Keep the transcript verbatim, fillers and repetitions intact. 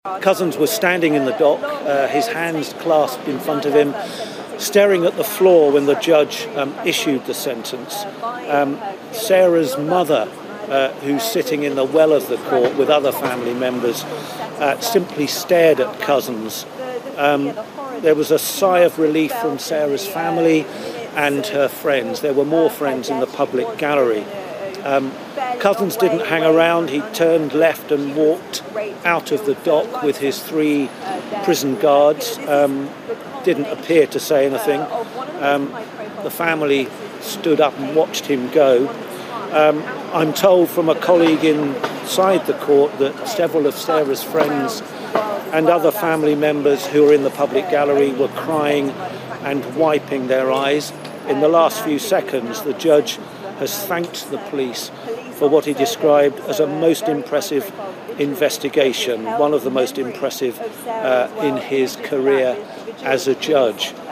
Cousins was standing in the dock, uh, his hands clasped in front of him, staring at the floor when the judge um, issued the sentence. Um, Sarah's mother, uh, who's sitting in the well of the court with other family members, uh, simply stared at Cousins. Um, there was a sigh of relief from Sarah's family and her friends. There were more friends in the public gallery. Um, Cousins didn't hang around. He turned left and walked out of the dock with his three prison guards. Um, didn't appear to say anything. Um, the family stood up and watched him go. Um, I'm told from a colleague inside the court that several of Sarah's friends and other family members who were in the public gallery were crying and wiping their eyes. In the last few seconds, the judge has thanked the police for what he described as a most impressive investigation, one of the most impressive uh, in his career as a judge.